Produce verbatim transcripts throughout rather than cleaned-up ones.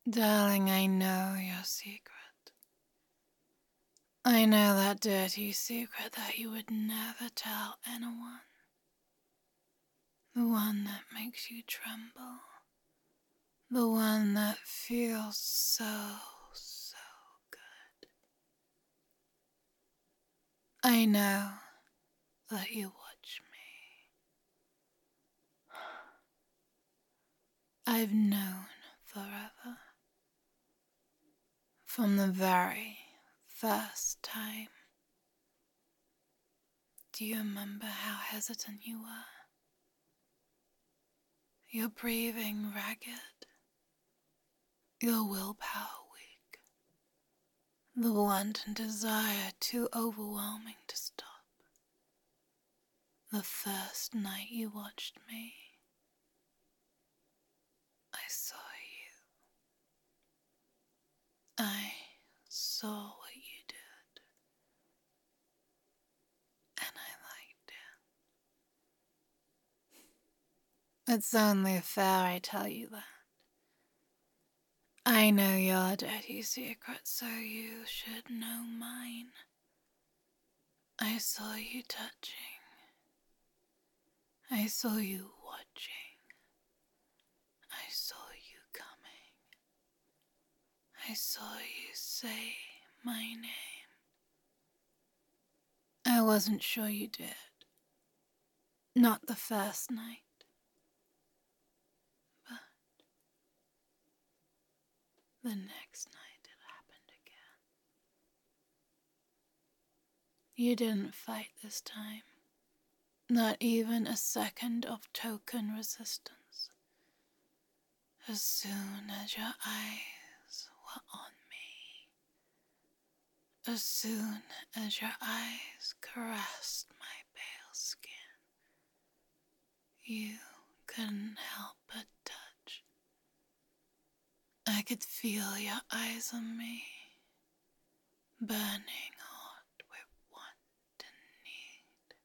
Darling, I know your secret. I know that dirty secret that you would never tell anyone. The one that makes you tremble. The one that feels so, so good. I know that you watch me. I've known forever. From the very first time. Do you remember how hesitant you were? Your breathing ragged. Your willpower weak. The want and desire too overwhelming to stop. The first night you watched me, I saw you. I saw what you did. And I liked it. It's only fair I tell you that. I know your dirty secret, so you should know mine. I saw you touching. I saw you watching. I saw you coming. I saw you say my name. I wasn't sure you did. Not the first night. But the next night it happened again. You didn't fight this time. Not even a second of token resistance. As soon as your eyes were on me, as soon as your eyes caressed my pale skin, you couldn't help but touch. I could feel your eyes on me, burning hot with want and need.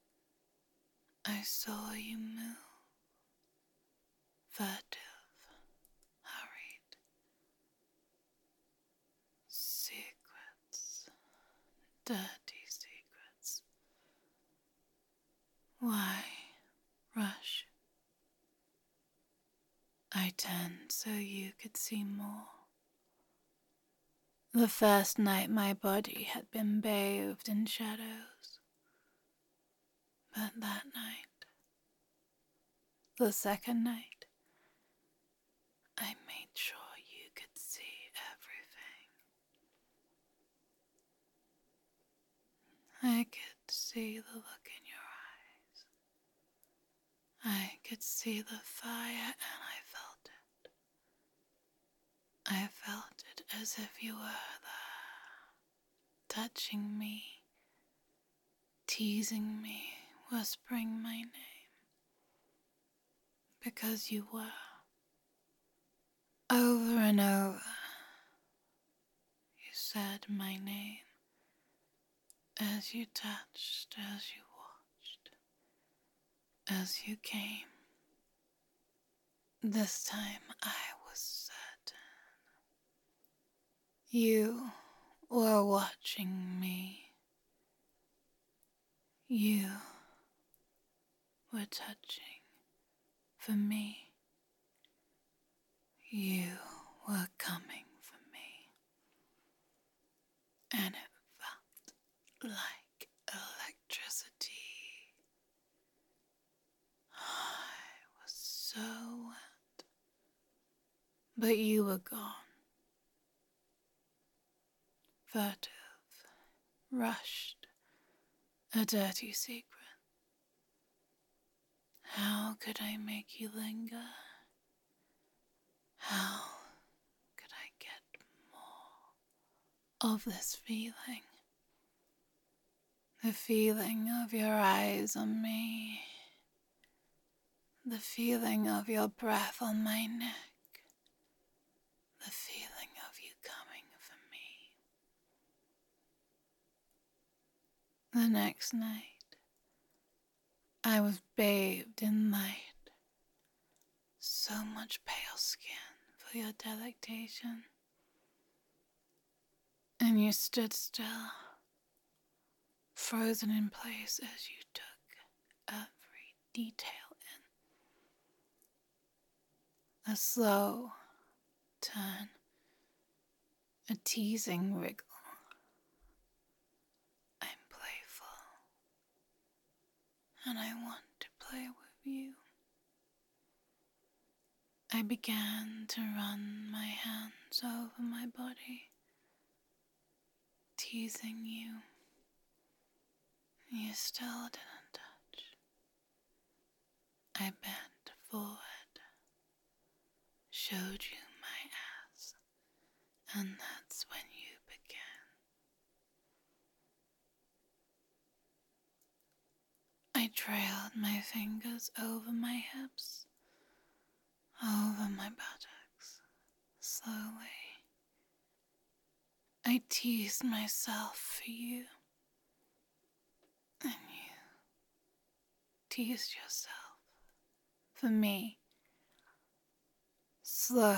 I saw you move, furtive, hurried. Secrets, dirty secrets. Why rush? I turned so you could see more. The first night my body had been bathed in shadows. But that night, the second night, I made sure you could see everything. I could see the look in your eyes. I could see the fire and I felt it. I felt it as if you were there, touching me, teasing me, whispering my name. Because you were. Over and over, you said my name as you touched, as you watched, as you came. This time I was certain. You were watching me. You were touching for me. You were coming for me. And it felt like electricity. I was so wet. But you were gone. Furtive, rushed, a dirty secret. How could I make you linger? How could I get more of this feeling? The feeling of your eyes on me. The feeling of your breath on my neck. The feeling of you coming for me. The next night, I was bathed in light. So much pale skin for your delectation, and you stood still, frozen in place as you took every detail in. A slow turn, a teasing wriggle. I'm playful, and I want to play with you. I began to run my hands over my body, teasing you. You still didn't touch. I bent forward, showed you my ass, and that's when you began. I trailed my fingers over my hips, over my buttocks, slowly. I teased myself for you, and you teased yourself for me. Slow.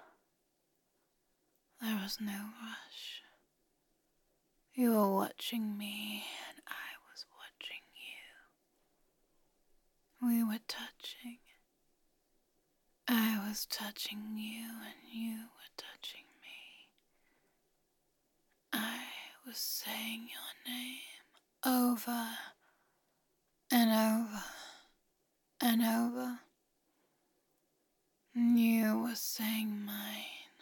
There was no rush. You were watching me, and I was watching you. We were touching. I was touching you, and you were touching me. I was saying your name over and over and over. And you were saying mine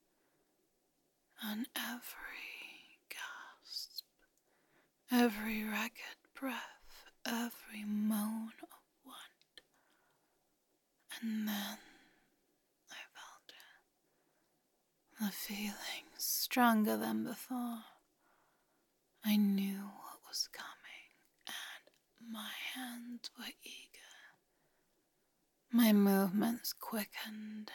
on every gasp, every ragged breath, every moan of want. And then I felt it. The feeling stronger than before. I knew what was coming, and my hands were eager. My movements quickened.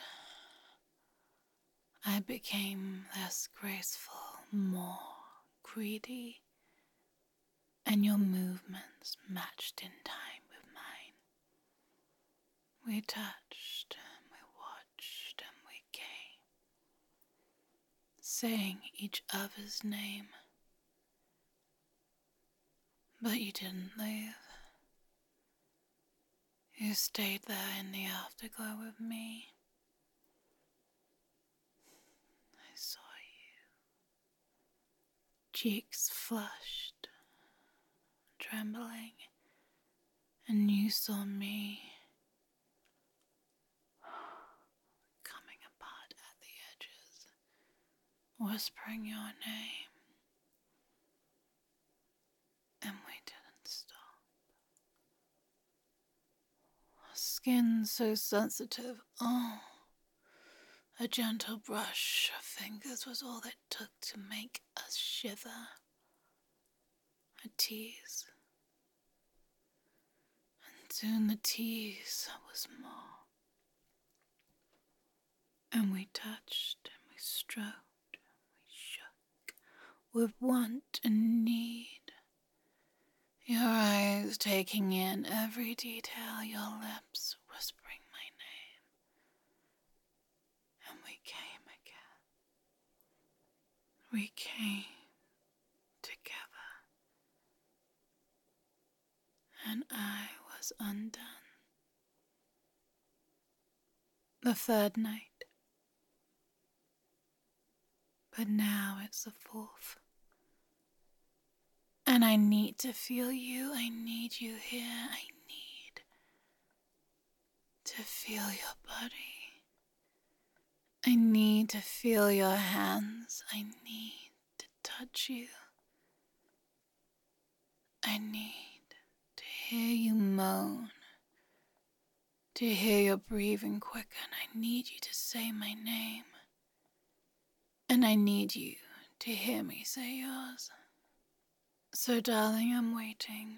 I became less graceful, more greedy, and your movements matched in time with mine. We touched, and we watched, and we came, saying each other's name. But you didn't leave. You stayed there in the afterglow with me. I saw you. Cheeks flushed, trembling, and you saw me coming apart at the edges, whispering your name. And we didn't stop. Skin so sensitive, oh. A gentle brush of fingers was all it took to make us shiver. A tease. And soon the tease was more. And we touched, and we stroked, and we shook with want and need. Your eyes taking in every detail, your lips whispering my name. And we came again. We came together. And I was undone. The third night. But now it's the fourth. And I need to feel you. I need you here. I need to feel your body. I need to feel your hands. I need to touch you. I need to hear you moan, to hear your breathing quicken. I need you to say my name. And I need you to hear me say yours. So darling, I'm waiting.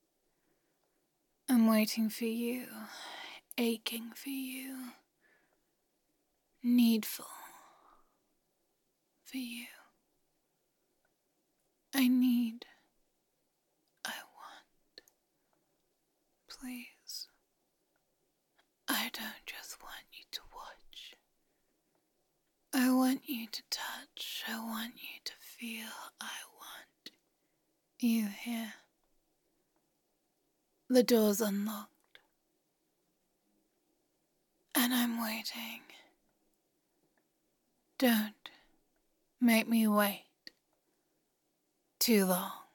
I'm waiting for you, aching for you, needful for you. I need, I want, please. I don't just want you to watch. to touch. I want you to feel. I want you here. The door's unlocked. And I'm waiting. Don't make me wait too long.